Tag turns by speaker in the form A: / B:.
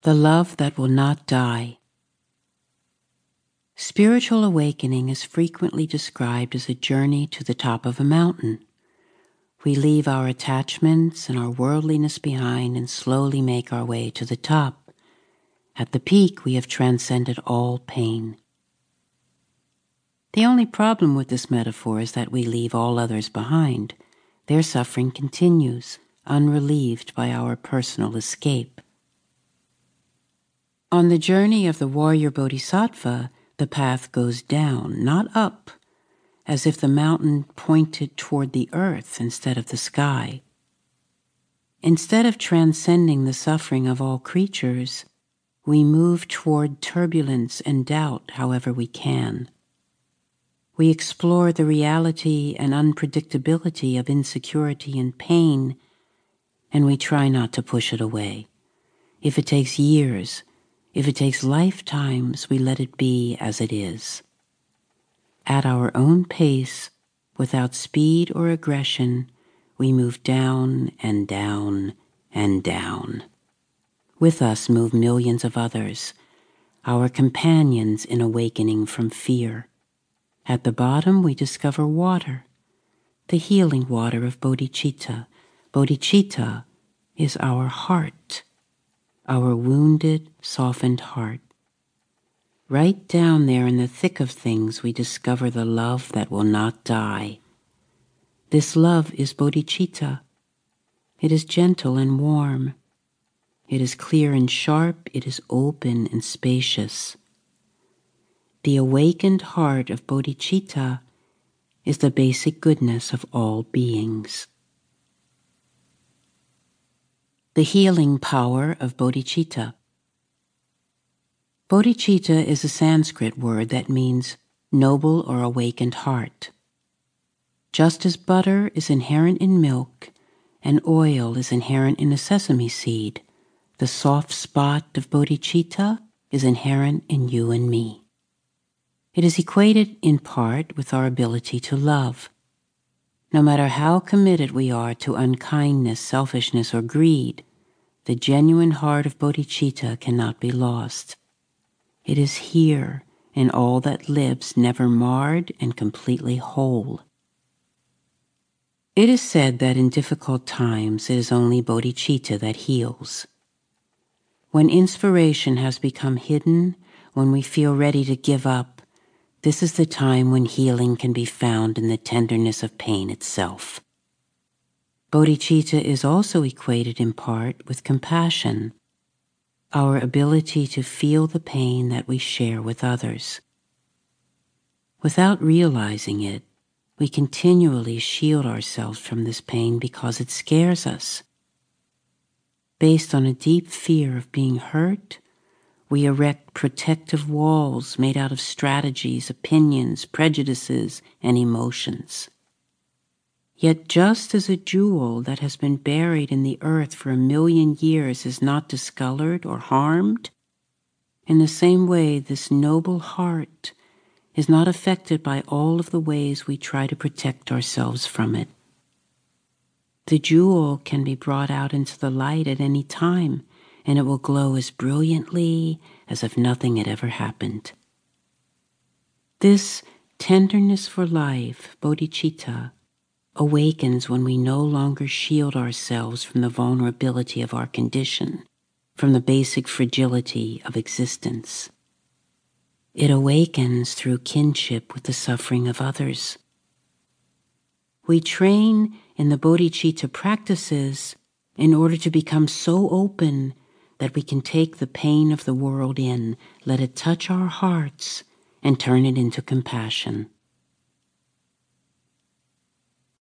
A: The love that will not die. Spiritual awakening is frequently described as a journey to the top of a mountain. We leave our attachments and our worldliness behind and slowly make our way to the top. At the peak, we have transcended all pain. The only problem with this metaphor is that we leave all others behind. Their suffering continues, unrelieved by our personal escape. On the journey of the warrior bodhisattva, the path goes down, not up, as if the mountain pointed toward the earth instead of the sky. Instead of transcending the suffering of all creatures, we move toward turbulence and doubt however we can. We explore the reality and unpredictability of insecurity and pain, and we try not to push it away. If it takes years, if it takes lifetimes, we let it be as it is. At our own pace, without speed or aggression, we move down and down and down. With us move millions of others, our companions in awakening from fear. At the bottom, we discover water, the healing water of bodhicitta. Bodhicitta is our heart, our wounded, softened heart. Right down there in the thick of things, we discover the love that will not die. This love is bodhicitta. It is gentle and warm. It is clear and sharp. It is open and spacious. The awakened heart of bodhicitta is the basic goodness of all beings. The healing power of bodhicitta. Bodhicitta is a Sanskrit word that means noble or awakened heart. Just as butter is inherent in milk and oil is inherent in a sesame seed, the soft spot of bodhicitta is inherent in you and me. It is equated in part with our ability to love. No matter how committed we are to unkindness, selfishness, or greed, the genuine heart of bodhicitta cannot be lost. It is here in all that lives, never marred and completely whole. It is said that in difficult times it is only bodhicitta that heals. When inspiration has become hidden, when we feel ready to give up, this is the time when healing can be found in the tenderness of pain itself. Bodhicitta is also equated in part with compassion, our ability to feel the pain that we share with others. Without realizing it, we continually shield ourselves from this pain because it scares us. Based on a deep fear of being hurt, we erect protective walls made out of strategies, opinions, prejudices, and emotions. Yet just as a jewel that has been buried in the earth for 1,000,000 years is not discolored or harmed, in the same way this noble heart is not affected by all of the ways we try to protect ourselves from it. The jewel can be brought out into the light at any time, and it will glow as brilliantly as if nothing had ever happened. This tenderness for life, bodhicitta, awakens when we no longer shield ourselves from the vulnerability of our condition, from the basic fragility of existence. It awakens through kinship with the suffering of others. We train in the bodhicitta practices in order to become so open that we can take the pain of the world in, let it touch our hearts, and turn it into compassion.